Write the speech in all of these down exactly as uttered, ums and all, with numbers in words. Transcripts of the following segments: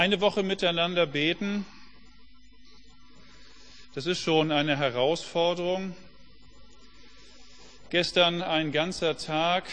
Eine Woche miteinander beten, das ist schon eine Herausforderung. Gestern ein ganzer Tag,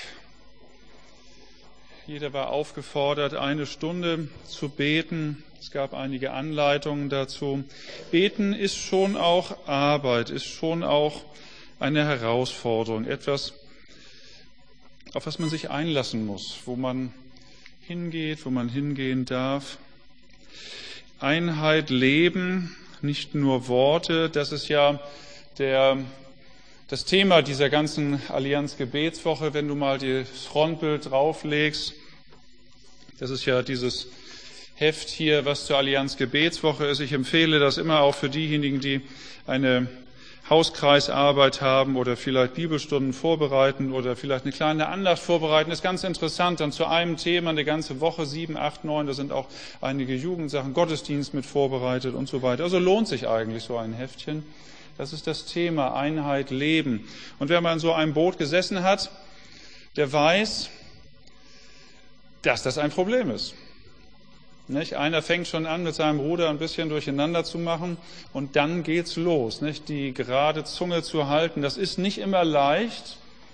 jeder war aufgefordert, eine Stunde zu beten. Es gab einige Anleitungen dazu. Beten ist schon auch Arbeit, ist schon auch eine Herausforderung, etwas, auf was man sich einlassen muss, wo man hingeht, wo man hingehen darf. Einheit leben, nicht nur Worte, das ist ja der, das Thema dieser ganzen Allianz-Gebetswoche, wenn du mal das Frontbild drauflegst. Das ist ja dieses Heft hier, was zur Allianz-Gebetswoche ist. Ich empfehle das immer auch für diejenigen, die eine Hauskreisarbeit haben oder vielleicht Bibelstunden vorbereiten oder vielleicht eine kleine Andacht vorbereiten. Das ist ganz interessant, dann zu einem Thema eine ganze Woche, sieben, acht, neun, da sind auch einige Jugendsachen, Gottesdienst mit vorbereitet und so weiter. Also lohnt sich eigentlich so ein Heftchen. Das ist das Thema Einheit leben. Und wer mal in so einem Boot gesessen hat, der weiß, dass das ein Problem ist. Nicht? Einer fängt schon an, mit seinem Ruder ein bisschen durcheinander zu machen und dann geht's los. Nicht? Die gerade Zunge zu halten, das ist nicht immer leicht.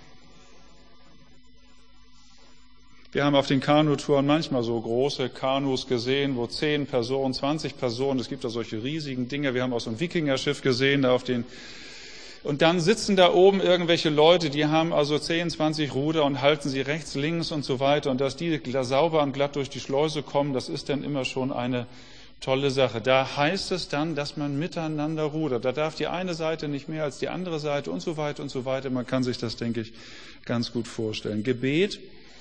Wir haben auf den Kanutouren manchmal so große Kanus gesehen, wo zehn Personen, zwanzig Personen, es gibt da solche riesigen Dinger. Wir haben auch so ein Wikingerschiff gesehen, da auf den Und dann sitzen da oben irgendwelche Leute, die haben also zehn, zwanzig Ruder und halten sie rechts, links und so weiter. Und dass die da sauber und glatt durch die Schleuse kommen, das ist dann immer schon eine tolle Sache. Da heißt es dann, dass man miteinander rudert. Da darf die eine Seite nicht mehr als die andere Seite und so weiter und so weiter. Man kann sich das, denke ich, ganz gut vorstellen. Gebet,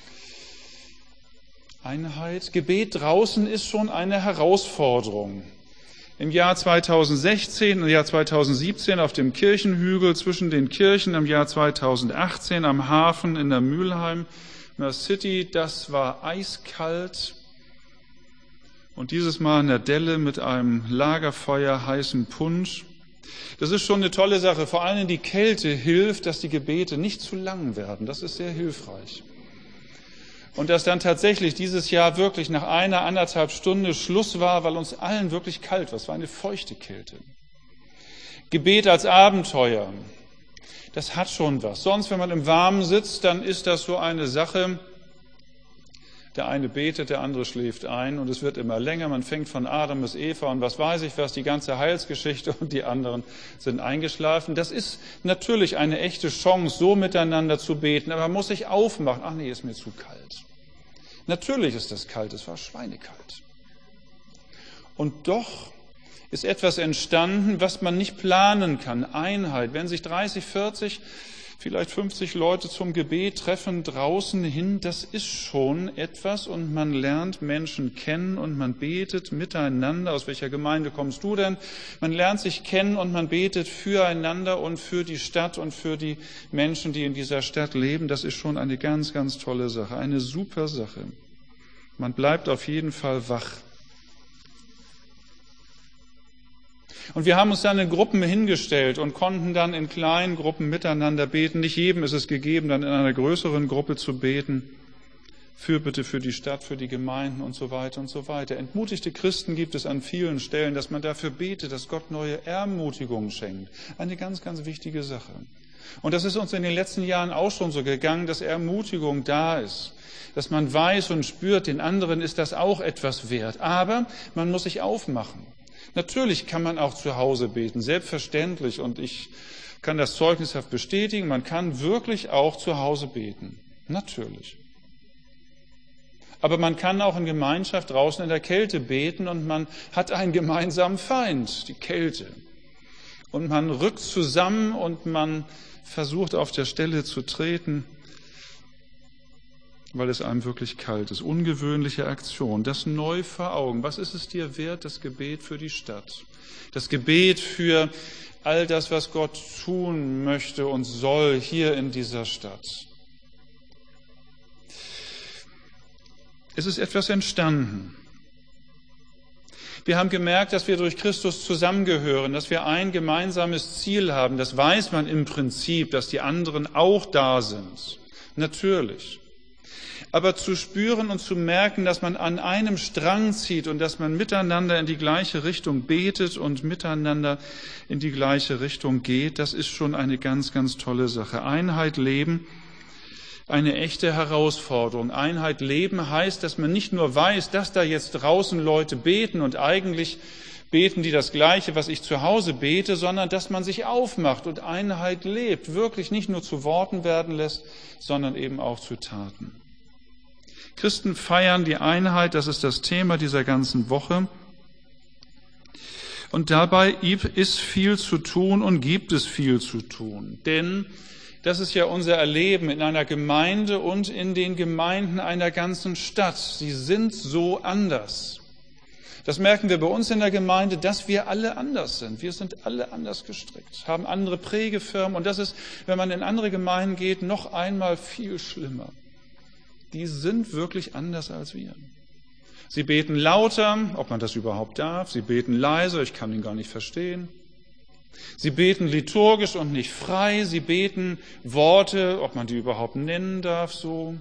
Einheit. Gebet draußen ist schon eine Herausforderung. Im Jahr zweitausendsechzehn, im Jahr zweitausendsiebzehn auf dem Kirchenhügel zwischen den Kirchen, im Jahr zweitausendachtzehn am Hafen in der Mülheim, in der City, das war eiskalt. Und dieses Mal in der Delle mit einem Lagerfeuer, heißen Punsch. Das ist schon eine tolle Sache. Vor allem die Kälte hilft, dass die Gebete nicht zu lang werden. Das ist sehr hilfreich. Und dass dann tatsächlich dieses Jahr wirklich nach einer, anderthalb Stunde Schluss war, weil uns allen wirklich kalt war. Es war eine feuchte Kälte. Gebet als Abenteuer, das hat schon was. Sonst, wenn man im Warmen sitzt, dann ist das so eine Sache. Der eine betet, der andere schläft ein und es wird immer länger. Man fängt von Adam bis Eva und was weiß ich was, die ganze Heilsgeschichte und die anderen sind eingeschlafen. Das ist natürlich eine echte Chance, so miteinander zu beten, aber man muss sich aufmachen. Ach nee, ist mir zu kalt. Natürlich ist das kalt, es war schweinekalt. Und doch ist etwas entstanden, was man nicht planen kann. Einheit. Wenn sich dreißig, vierzig, vielleicht fünfzig Leute zum Gebet treffen draußen hin, das ist schon etwas und man lernt Menschen kennen und man betet miteinander. Aus welcher Gemeinde kommst du denn? Man lernt sich kennen und man betet füreinander und für die Stadt und für die Menschen, die in dieser Stadt leben. Das ist schon eine ganz, ganz tolle Sache, eine super Sache. Man bleibt auf jeden Fall wach. Und wir haben uns dann in Gruppen hingestellt und konnten dann in kleinen Gruppen miteinander beten. Nicht jedem ist es gegeben, dann in einer größeren Gruppe zu beten. Fürbitte für die Stadt, für die Gemeinden und so weiter und so weiter. Entmutigte Christen gibt es an vielen Stellen, dass man dafür betet, dass Gott neue Ermutigungen schenkt. Eine ganz, ganz wichtige Sache. Und das ist uns in den letzten Jahren auch schon so gegangen, dass Ermutigung da ist. Dass man weiß und spürt, den anderen ist das auch etwas wert. Aber man muss sich aufmachen. Natürlich kann man auch zu Hause beten, selbstverständlich. Und ich kann das zeugnishaft bestätigen, man kann wirklich auch zu Hause beten. Natürlich. Aber man kann auch in Gemeinschaft draußen in der Kälte beten und man hat einen gemeinsamen Feind, die Kälte. Und man rückt zusammen und man versucht auf der Stelle zu treten, weil es einem wirklich kalt ist. Ungewöhnliche Aktion, das neu vor Augen. Was ist es dir wert, das Gebet für die Stadt? Das Gebet für all das, was Gott tun möchte und soll hier in dieser Stadt. Es ist etwas entstanden. Wir haben gemerkt, dass wir durch Christus zusammengehören, dass wir ein gemeinsames Ziel haben. Das weiß man im Prinzip, dass die anderen auch da sind. Natürlich. Aber zu spüren und zu merken, dass man an einem Strang zieht und dass man miteinander in die gleiche Richtung betet und miteinander in die gleiche Richtung geht, das ist schon eine ganz, ganz tolle Sache. Einheit leben, eine echte Herausforderung. Einheit leben heißt, dass man nicht nur weiß, dass da jetzt draußen Leute beten und eigentlich beten die das Gleiche, was ich zu Hause bete, sondern dass man sich aufmacht und Einheit lebt, wirklich nicht nur zu Worten werden lässt, sondern eben auch zu Taten. Christen feiern die Einheit, das ist das Thema dieser ganzen Woche. Und dabei ist viel zu tun und gibt es viel zu tun. Denn das ist ja unser Erleben in einer Gemeinde und in den Gemeinden einer ganzen Stadt. Sie sind so anders. Das merken wir bei uns in der Gemeinde, dass wir alle anders sind. Wir sind alle anders gestrickt, haben andere Prägefirmen. Und das ist, wenn man in andere Gemeinden geht, noch einmal viel schlimmer. Die sind wirklich anders als wir. Sie beten lauter, ob man das überhaupt darf. Sie beten leiser, ich kann ihn gar nicht verstehen. Sie beten liturgisch und nicht frei. Sie beten Worte, ob man die überhaupt nennen darf, so.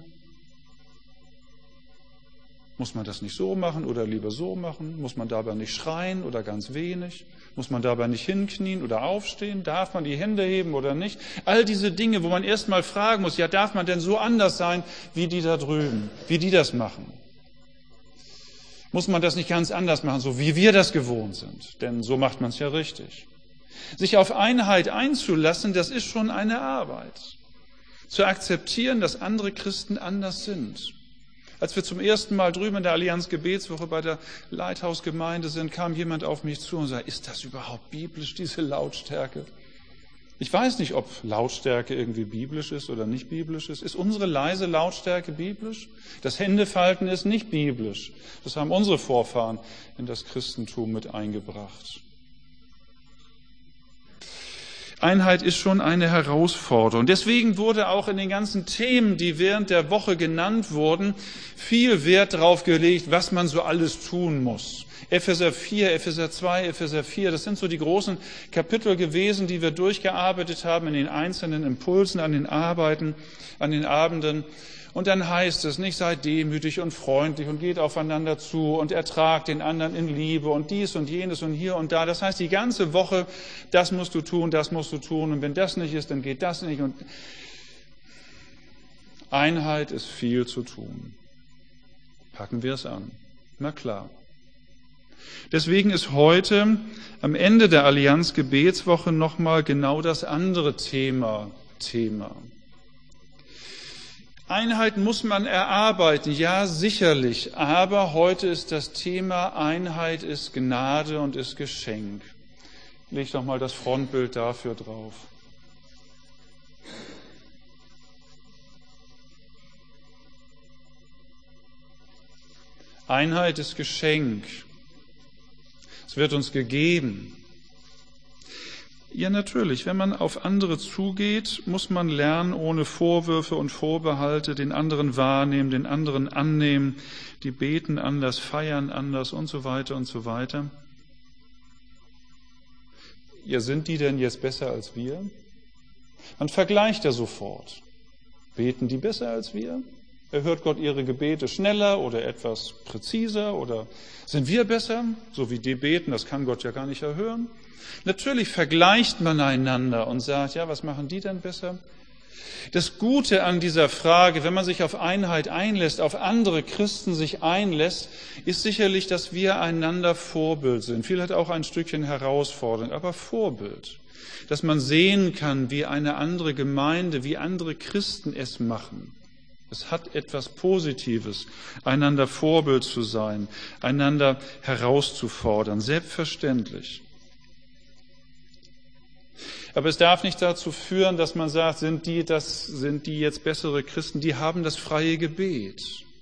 Muss man das nicht so machen oder lieber so machen? Muss man dabei nicht schreien oder ganz wenig? Muss man dabei nicht hinknien oder aufstehen? Darf man die Hände heben oder nicht? All diese Dinge, wo man erst mal fragen muss, ja, darf man denn so anders sein, wie die da drüben, wie die das machen? Muss man das nicht ganz anders machen, so wie wir das gewohnt sind? Denn so macht man es ja richtig. Sich auf Einheit einzulassen, das ist schon eine Arbeit. Zu akzeptieren, dass andere Christen anders sind. Als wir zum ersten Mal drüben in der Allianz Gebetswoche bei der Leithausgemeinde sind, kam jemand auf mich zu und sagte, ist das überhaupt biblisch, diese Lautstärke? Ich weiß nicht, ob Lautstärke irgendwie biblisch ist oder nicht biblisch ist. Ist unsere leise Lautstärke biblisch? Das Händefalten ist nicht biblisch. Das haben unsere Vorfahren in das Christentum mit eingebracht. Einheit ist schon eine Herausforderung. Deswegen wurde auch in den ganzen Themen, die während der Woche genannt wurden, viel Wert darauf gelegt, was man so alles tun muss. Epheser vier, Epheser zwei, Epheser vier, das sind so die großen Kapitel gewesen, die wir durchgearbeitet haben in den einzelnen Impulsen, an den Arbeiten, an den Abenden. Und dann heißt es, nicht seid demütig und freundlich und geht aufeinander zu und ertragt den anderen in Liebe und dies und jenes und hier und da. Das heißt, die ganze Woche, das musst du tun, das musst du tun. Und wenn das nicht ist, dann geht das nicht. Und Einheit ist viel zu tun. Packen wir es an. Na klar. Deswegen ist heute am Ende der Allianz Gebetswoche nochmal genau das andere Thema Thema. Einheit muss man erarbeiten, ja sicherlich, aber heute ist das Thema Einheit ist Gnade und ist Geschenk. Leg doch mal das Frontbild dafür drauf. Einheit ist Geschenk. Es wird uns gegeben. Ja, natürlich. Wenn man auf andere zugeht, muss man lernen, ohne Vorwürfe und Vorbehalte den anderen wahrnehmen, den anderen annehmen, die beten anders, feiern anders und so weiter und so weiter. Ja, sind die denn jetzt besser als wir? Man vergleicht ja sofort. Beten die besser als wir? Erhört Gott ihre Gebete schneller oder etwas präziser? Oder sind wir besser? So wie die beten, das kann Gott ja gar nicht erhören. Natürlich vergleicht man einander und sagt, ja, was machen die denn besser? Das Gute an dieser Frage, wenn man sich auf Einheit einlässt, auf andere Christen sich einlässt, ist sicherlich, dass wir einander Vorbild sind. Vielleicht auch ein Stückchen herausfordernd, aber Vorbild. Dass man sehen kann, wie eine andere Gemeinde, wie andere Christen es machen. Es hat etwas Positives, einander Vorbild zu sein, einander herauszufordern, selbstverständlich. Aber es darf nicht dazu führen, dass man sagt, sind die, das, sind die jetzt bessere Christen, die haben das freie Gebet.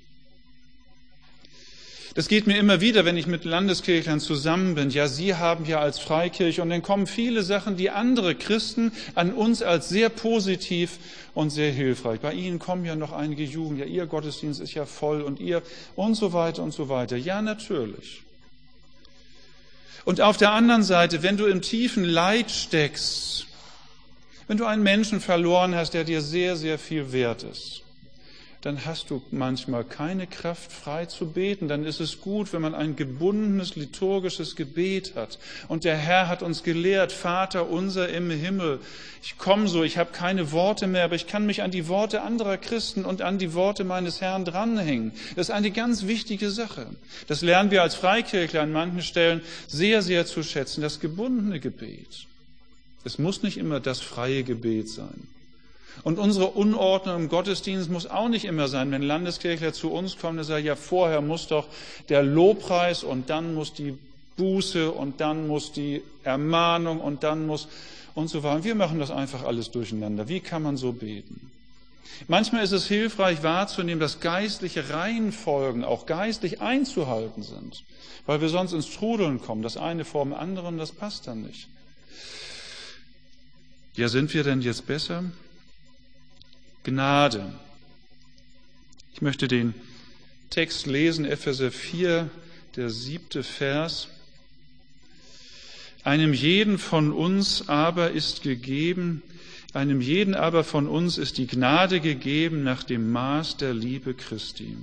Das geht mir immer wieder, wenn ich mit Landeskirchlern zusammen bin. Ja, sie haben ja als Freikirche und dann kommen viele Sachen, die andere Christen an uns als sehr positiv und sehr hilfreich. Bei ihnen kommen ja noch einige Jugend, ja, ihr Gottesdienst ist ja voll und ihr und so weiter und so weiter. Ja, natürlich. Und auf der anderen Seite, wenn du im tiefen Leid steckst, wenn du einen Menschen verloren hast, der dir sehr, sehr viel wert ist, dann hast du manchmal keine Kraft, frei zu beten. Dann ist es gut, wenn man ein gebundenes liturgisches Gebet hat. Und der Herr hat uns gelehrt, Vater unser im Himmel. Ich komme so, ich habe keine Worte mehr, aber ich kann mich an die Worte anderer Christen und an die Worte meines Herrn dranhängen. Das ist eine ganz wichtige Sache. Das lernen wir als Freikirchler an manchen Stellen sehr, sehr zu schätzen, das gebundene Gebet. Es muss nicht immer das freie Gebet sein. Und unsere Unordnung im Gottesdienst muss auch nicht immer sein, wenn Landeskirchler zu uns kommen, der sagt, ja, vorher muss doch der Lobpreis und dann muss die Buße und dann muss die Ermahnung und dann muss und so weiter. Wir machen das einfach alles durcheinander. Wie kann man so beten? Manchmal ist es hilfreich wahrzunehmen, dass geistliche Reihenfolgen auch geistlich einzuhalten sind, weil wir sonst ins Trudeln kommen. Das eine vor dem anderen, das passt dann nicht. Ja, sind wir denn jetzt besser? Gnade. Ich möchte den Text lesen, Epheser vier, der siebte Vers. Einem jeden von uns aber ist gegeben, einem jeden aber von uns ist die Gnade gegeben nach dem Maß der Liebe Christi.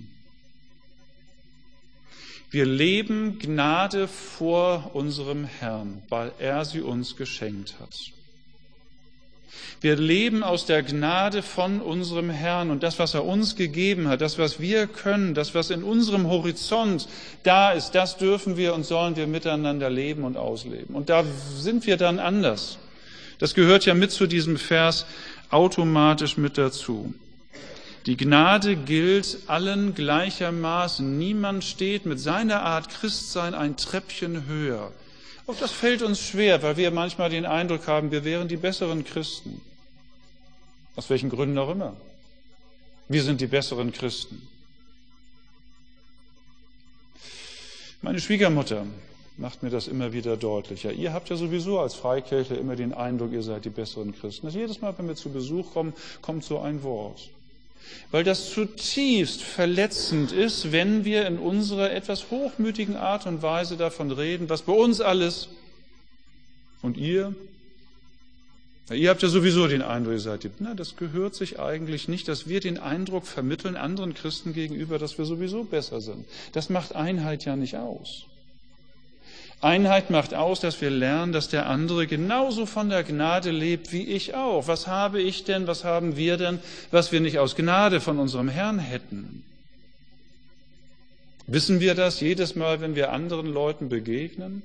Wir leben Gnade vor unserem Herrn, weil er sie uns geschenkt hat. Wir leben aus der Gnade von unserem Herrn und das, was er uns gegeben hat, das, was wir können, das, was in unserem Horizont da ist, das dürfen wir und sollen wir miteinander leben und ausleben. Und da sind wir dann anders. Das gehört ja mit zu diesem Vers automatisch mit dazu. Die Gnade gilt allen gleichermaßen. Niemand steht mit seiner Art Christsein ein Treppchen höher. Auch das fällt uns schwer, weil wir manchmal den Eindruck haben, wir wären die besseren Christen. Aus welchen Gründen auch immer. Wir sind die besseren Christen. Meine Schwiegermutter macht mir das immer wieder deutlicher. Ihr habt ja sowieso als Freikirchler immer den Eindruck, ihr seid die besseren Christen. Also jedes Mal, wenn wir zu Besuch kommen, kommt so ein Wort. Weil das zutiefst verletzend ist, wenn wir in unserer etwas hochmütigen Art und Weise davon reden, was bei uns alles und ihr, ja, ihr habt ja sowieso den Eindruck, ihr seid die, na, das gehört sich eigentlich nicht, dass wir den Eindruck vermitteln anderen Christen gegenüber, dass wir sowieso besser sind. Das macht Einheit ja nicht aus. Einheit macht aus, dass wir lernen, dass der andere genauso von der Gnade lebt wie ich auch. Was habe ich denn, was haben wir denn, was wir nicht aus Gnade von unserem Herrn hätten? Wissen wir das jedes Mal, wenn wir anderen Leuten begegnen?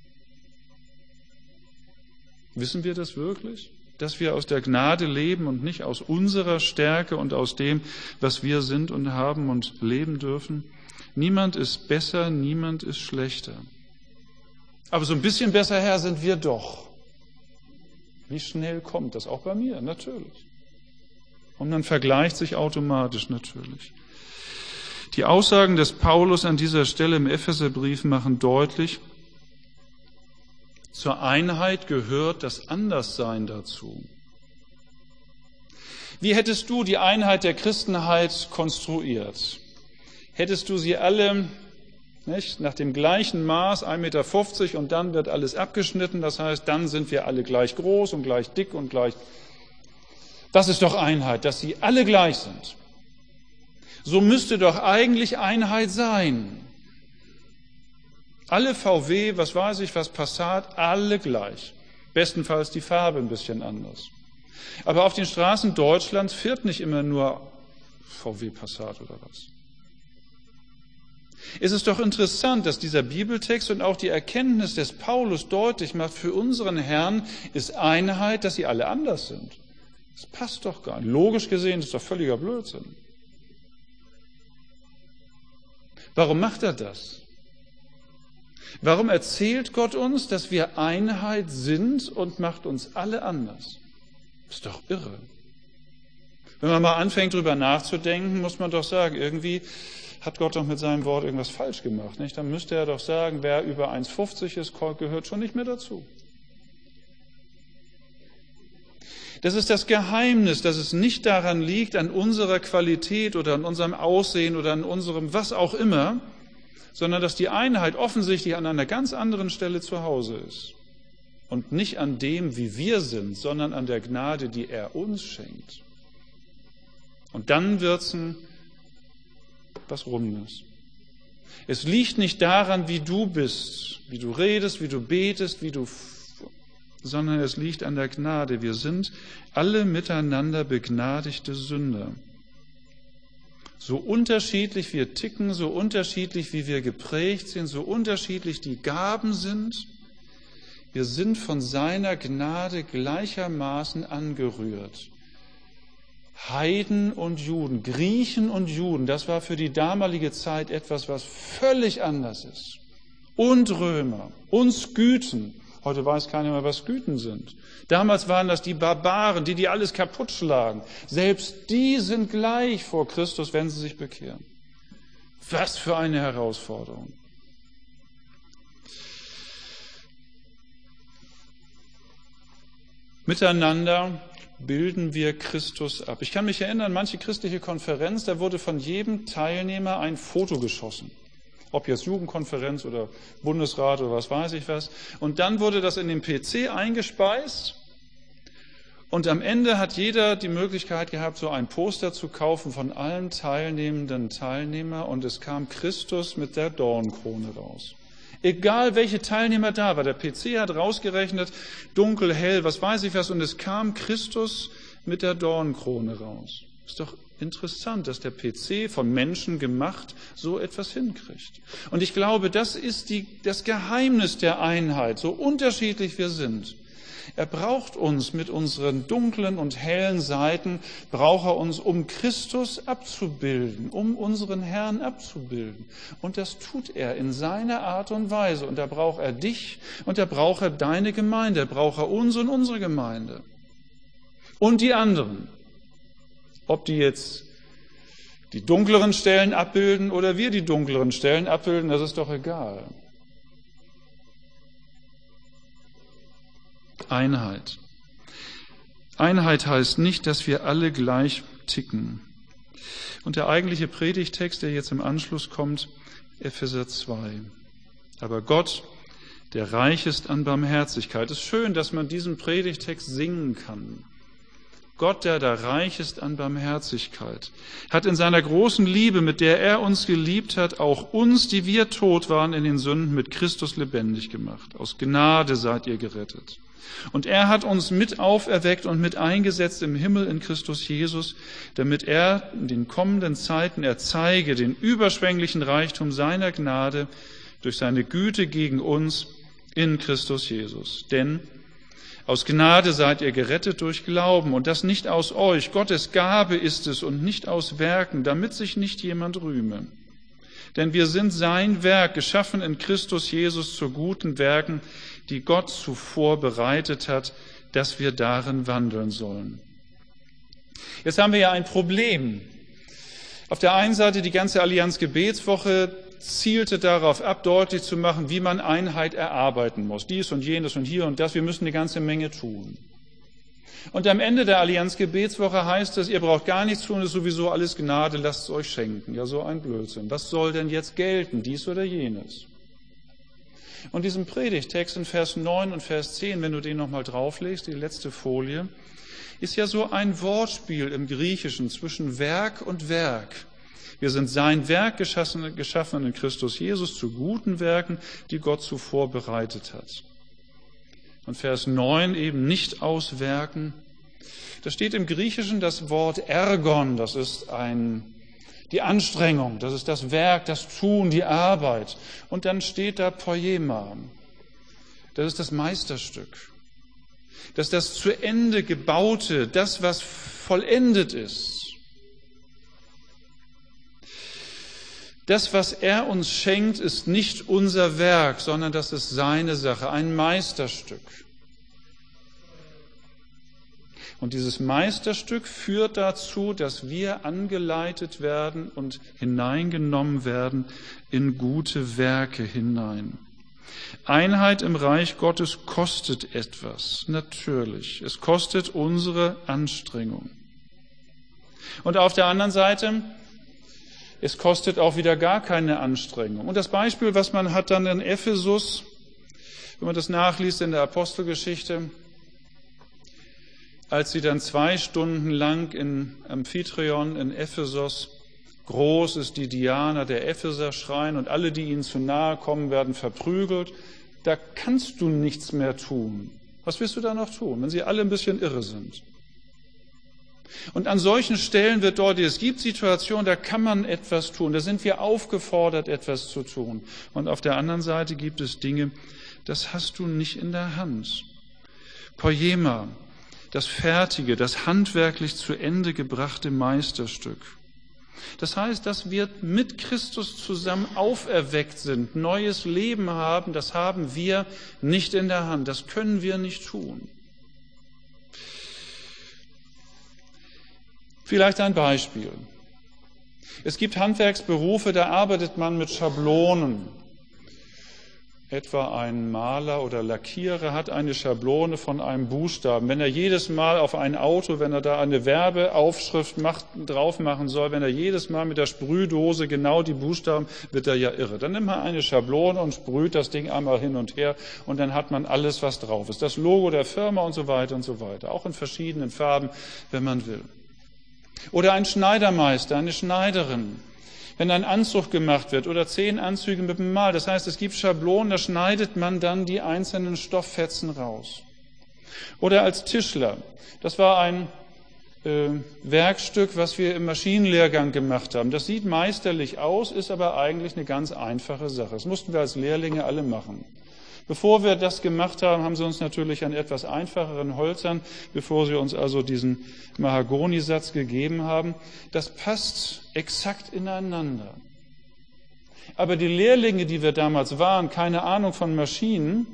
Wissen wir das wirklich? Dass wir aus der Gnade leben und nicht aus unserer Stärke und aus dem, was wir sind und haben und leben dürfen? Niemand ist besser, niemand ist schlechter. Aber so ein bisschen besser, Herr, sind wir doch. Wie schnell kommt das? Auch bei mir, natürlich. Und man vergleicht sich automatisch, natürlich. Die Aussagen des Paulus an dieser Stelle im Epheserbrief machen deutlich, zur Einheit gehört das Anderssein dazu. Wie hättest du die Einheit der Christenheit konstruiert? Hättest du sie alle nicht, nach dem gleichen Maß, ein Meter fünfzig, und dann wird alles abgeschnitten, das heißt, dann sind wir alle gleich groß und gleich dick und gleich. Das ist doch Einheit, dass sie alle gleich sind. So müsste doch eigentlich Einheit sein. Alle V W, was weiß ich, was Passat, alle gleich. Bestenfalls die Farbe ein bisschen anders. Aber auf den Straßen Deutschlands fährt nicht immer nur V W Passat oder was. Es ist doch interessant, dass dieser Bibeltext und auch die Erkenntnis des Paulus deutlich macht, für unseren Herrn ist Einheit, dass sie alle anders sind. Das passt doch gar nicht. Logisch gesehen ist doch völliger Blödsinn. Warum macht er das? Warum erzählt Gott uns, dass wir Einheit sind und macht uns alle anders? Das ist doch irre. Wenn man mal anfängt, drüber nachzudenken, muss man doch sagen, irgendwie hat Gott doch mit seinem Wort irgendwas falsch gemacht, nicht? Dann müsste er doch sagen, wer über eins fünfzig ist, gehört schon nicht mehr dazu. Das ist das Geheimnis, dass es nicht daran liegt, an unserer Qualität oder an unserem Aussehen oder an unserem was auch immer, sondern dass die Einheit offensichtlich an einer ganz anderen Stelle zu Hause ist. Und nicht an dem, wie wir sind, sondern an der Gnade, die er uns schenkt. Und dann wird es ein was Rundes. Es liegt nicht daran, wie du bist, wie du redest, wie du betest, wie du, sondern es liegt an der Gnade. Wir sind alle miteinander begnadigte Sünder. So unterschiedlich wir ticken, so unterschiedlich wie wir geprägt sind, so unterschiedlich die Gaben sind, wir sind von seiner Gnade gleichermaßen angerührt. Heiden und Juden, Griechen und Juden, das war für die damalige Zeit etwas, was völlig anders ist. Und Römer, und Skythen. Heute weiß keiner mehr, was Skythen sind. Damals waren das die Barbaren, die die alles kaputt schlagen. Selbst die sind gleich vor Christus, wenn sie sich bekehren. Was für eine Herausforderung. Miteinander bilden wir Christus ab. Ich kann mich erinnern, manche christliche Konferenz, da wurde von jedem Teilnehmer ein Foto geschossen. Ob jetzt Jugendkonferenz oder Bundesrat oder was weiß ich was. Und dann wurde das in den P C eingespeist. Und am Ende hat jeder die Möglichkeit gehabt, so ein Poster zu kaufen von allen teilnehmenden Teilnehmern. Und es kam Christus mit der Dornkrone raus. Egal, welche Teilnehmer da war. Der P C hat rausgerechnet, dunkel, hell, was weiß ich was. Und es kam Christus mit der Dornkrone raus. Ist doch interessant, dass der P C von Menschen gemacht so etwas hinkriegt. Und ich glaube, das ist die, das Geheimnis der Einheit, so unterschiedlich wir sind. Er braucht uns mit unseren dunklen und hellen Seiten, braucht er uns, um Christus abzubilden, um unseren Herrn abzubilden. Und das tut er in seiner Art und Weise. Und da braucht er dich und da braucht er deine Gemeinde, da braucht er uns und unsere Gemeinde. Und die anderen. Ob die jetzt die dunkleren Stellen abbilden oder wir die dunkleren Stellen abbilden, das ist doch egal. Einheit. Einheit heißt nicht, dass wir alle gleich ticken. Und der eigentliche Predigtext, der jetzt im Anschluss kommt, Epheser zwei. Aber Gott, der reich ist an Barmherzigkeit. Es ist schön, dass man diesen Predigtext singen kann. Gott, der da reich ist an Barmherzigkeit, hat in seiner großen Liebe, mit der er uns geliebt hat, auch uns, die wir tot waren in den Sünden, mit Christus lebendig gemacht. Aus Gnade seid ihr gerettet. Und er hat uns mit auferweckt und mit eingesetzt im Himmel in Christus Jesus, damit er in den kommenden Zeiten erzeige den überschwänglichen Reichtum seiner Gnade durch seine Güte gegen uns in Christus Jesus. Denn aus Gnade seid ihr gerettet durch Glauben, und das nicht aus euch. Gottes Gabe ist es und nicht aus Werken, damit sich nicht jemand rühme. Denn wir sind sein Werk, geschaffen in Christus Jesus zu guten Werken, die Gott zuvor bereitet hat, dass wir darin wandeln sollen. Jetzt haben wir ja ein Problem. Auf der einen Seite die ganze Allianz Gebetswoche zielte darauf ab, deutlich zu machen, wie man Einheit erarbeiten muss. Dies und jenes und hier und das. Wir müssen eine ganze Menge tun. Und am Ende der Allianz Gebetswoche heißt es, ihr braucht gar nichts tun, es ist sowieso alles Gnade, lasst es euch schenken. Ja, so ein Blödsinn. Was soll denn jetzt gelten, dies oder jenes? Und diesen Predigtext in Vers neun und Vers zehn, wenn du den nochmal drauflegst, die letzte Folie, ist ja so ein Wortspiel im Griechischen zwischen Werk und Werk. Wir sind sein Werk geschaffen, geschaffen in Christus Jesus zu guten Werken, die Gott zuvor bereitet hat. Und Vers neun eben nicht aus Werken. Da steht im Griechischen das Wort Ergon, das ist ein, die Anstrengung, das ist das Werk, das Tun, die Arbeit. Und dann steht da Poiema, das ist das Meisterstück. Das ist das zu Ende gebaute, das, was vollendet ist. Das, was er uns schenkt, ist nicht unser Werk, sondern das ist seine Sache, ein Meisterstück. Und dieses Meisterstück führt dazu, dass wir angeleitet werden und hineingenommen werden in gute Werke hinein. Einheit im Reich Gottes kostet etwas, natürlich. Es kostet unsere Anstrengung. Und auf der anderen Seite, es kostet auch wieder gar keine Anstrengung. Und das Beispiel, was man hat dann in Ephesus, wenn man das nachliest in der Apostelgeschichte, als sie dann zwei Stunden lang in Amphitryon in Ephesus Groß ist die Diana der Epheser-Schrein und alle, die ihnen zu nahe kommen, werden verprügelt. Da kannst du nichts mehr tun. Was willst du da noch tun, wenn sie alle ein bisschen irre sind? Und an solchen Stellen wird deutlich, es gibt Situationen, da kann man etwas tun. Da sind wir aufgefordert, etwas zu tun. Und auf der anderen Seite gibt es Dinge, das hast du nicht in der Hand. Poiema, das fertige, das handwerklich zu Ende gebrachte Meisterstück. Das heißt, dass wir mit Christus zusammen auferweckt sind, neues Leben haben, das haben wir nicht in der Hand, das können wir nicht tun. Vielleicht ein Beispiel. Es gibt Handwerksberufe, da arbeitet man mit Schablonen. Etwa ein Maler oder Lackierer hat eine Schablone von einem Buchstaben. Wenn er jedes Mal auf ein Auto, wenn er da eine Werbeaufschrift macht, drauf machen soll, wenn er jedes Mal mit der Sprühdose genau die Buchstaben, wird er ja irre. Dann nimmt man eine Schablone und sprüht das Ding einmal hin und her und dann hat man alles, was drauf ist. Das Logo der Firma und so weiter und so weiter. Auch in verschiedenen Farben, wenn man will. Oder ein Schneidermeister, eine Schneiderin. Wenn ein Anzug gemacht wird oder zehn Anzüge mit einem Mal, das heißt, es gibt Schablonen, da schneidet man dann die einzelnen Stofffetzen raus. Oder als Tischler, das war ein äh, Werkstück, was wir im Maschinenlehrgang gemacht haben. Das sieht meisterlich aus, ist aber eigentlich eine ganz einfache Sache. Das mussten wir als Lehrlinge alle machen. Bevor wir das gemacht haben, haben sie uns natürlich an etwas einfacheren Holzern, bevor sie uns also diesen Mahagonisatz gegeben haben. Das passt exakt ineinander. Aber die Lehrlinge, die wir damals waren, keine Ahnung von Maschinen,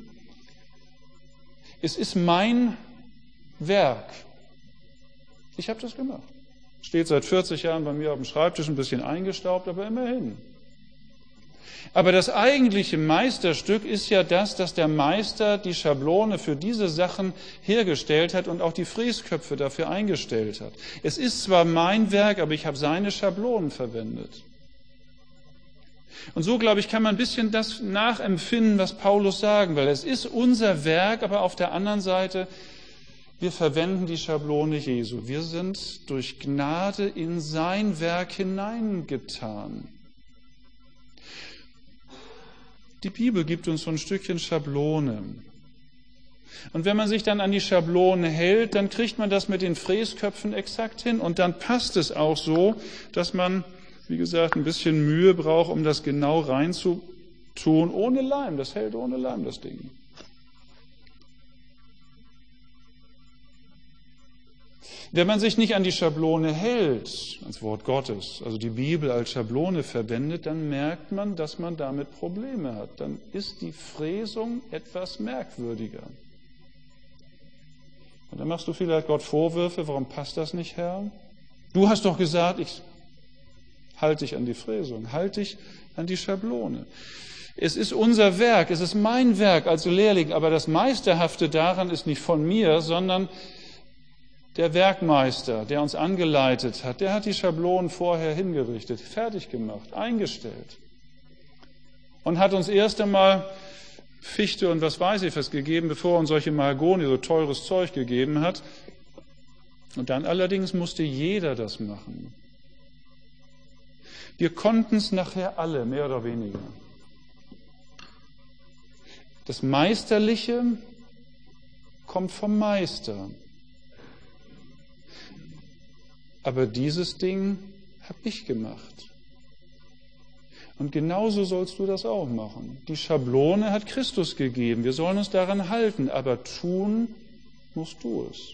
es ist mein Werk. Ich habe das gemacht. Steht seit vierzig Jahren bei mir auf dem Schreibtisch, ein bisschen eingestaubt, aber immerhin. Aber das eigentliche Meisterstück ist ja das, dass der Meister die Schablone für diese Sachen hergestellt hat und auch die Fräsköpfe dafür eingestellt hat. Es ist zwar mein Werk, aber ich habe seine Schablonen verwendet. Und so, glaube ich, kann man ein bisschen das nachempfinden, was Paulus sagen will. Es ist unser Werk, aber auf der anderen Seite, wir verwenden die Schablone Jesu. Wir sind durch Gnade in sein Werk hineingetan. Die Bibel gibt uns so ein Stückchen Schablone. Und wenn man sich dann an die Schablone hält, dann kriegt man das mit den Fräsköpfen exakt hin. Und dann passt es auch so, dass man, wie gesagt, ein bisschen Mühe braucht, um das genau reinzutun. Ohne Leim, das hält ohne Leim, das Ding. Wenn man sich nicht an die Schablone hält, ans Wort Gottes, also die Bibel als Schablone verwendet, dann merkt man, dass man damit Probleme hat. Dann ist die Fräsung etwas merkwürdiger. Und dann machst du vielleicht Gott Vorwürfe, warum passt das nicht, Herr? Du hast doch gesagt, ich halte dich an die Fräsung, halte dich an die Schablone. Es ist unser Werk, es ist mein Werk als Lehrling, aber das Meisterhafte daran ist nicht von mir, sondern der Werkmeister, der uns angeleitet hat, der hat die Schablonen vorher hingerichtet, fertig gemacht, eingestellt und hat uns erst einmal Fichte und was weiß ich was gegeben, bevor er uns solche Mahagoni, so teures Zeug gegeben hat. Und dann allerdings musste jeder das machen. Wir konnten es nachher alle, mehr oder weniger. Das Meisterliche kommt vom Meister. Aber dieses Ding habe ich gemacht. Und genauso sollst du das auch machen. Die Schablone hat Christus gegeben. Wir sollen uns daran halten, aber tun musst du es.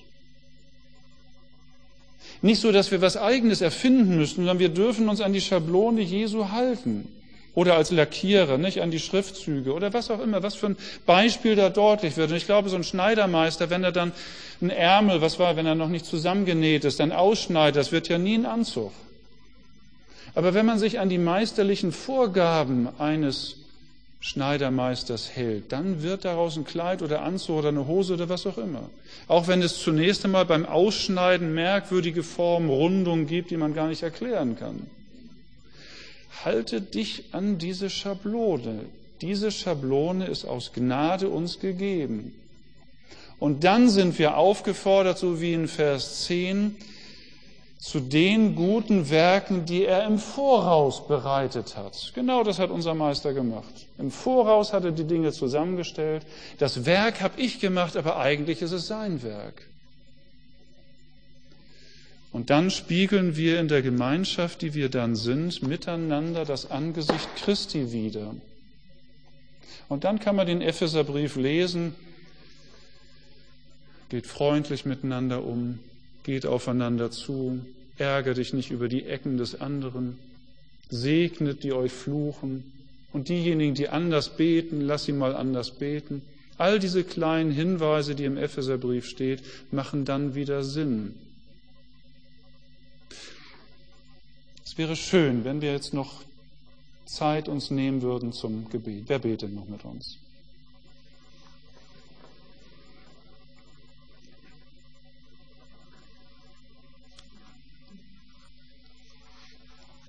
Nicht so, dass wir was Eigenes erfinden müssen, sondern wir dürfen uns an die Schablone Jesu halten. Oder als Lackierer, nicht an die Schriftzüge oder was auch immer, was für ein Beispiel da deutlich wird. Und ich glaube, so ein Schneidermeister, wenn er dann ein Ärmel, was war, wenn er noch nicht zusammengenäht ist, dann ausschneidet, das wird ja nie ein Anzug. Aber wenn man sich an die meisterlichen Vorgaben eines Schneidermeisters hält, dann wird daraus ein Kleid oder Anzug oder eine Hose oder was auch immer. Auch wenn es zunächst einmal beim Ausschneiden merkwürdige Formen, Rundungen gibt, die man gar nicht erklären kann. Halte dich an diese Schablone. Diese Schablone ist aus Gnade uns gegeben. Und dann sind wir aufgefordert, so wie in Vers zehn, zu den guten Werken, die er im Voraus bereitet hat. Genau das hat unser Meister gemacht. Im Voraus hat er die Dinge zusammengestellt. Das Werk habe ich gemacht, aber eigentlich ist es sein Werk. Und dann spiegeln wir in der Gemeinschaft, die wir dann sind, miteinander das Angesicht Christi wider. Und dann kann man den Epheserbrief lesen, geht freundlich miteinander um, geht aufeinander zu, ärgere dich nicht über die Ecken des anderen, segnet, die euch fluchen, und diejenigen, die anders beten, lass sie mal anders beten. All diese kleinen Hinweise, die im Epheserbrief steht, machen dann wieder Sinn. Es wäre schön, wenn wir jetzt noch Zeit uns nehmen würden zum Gebet. Wer betet noch mit uns?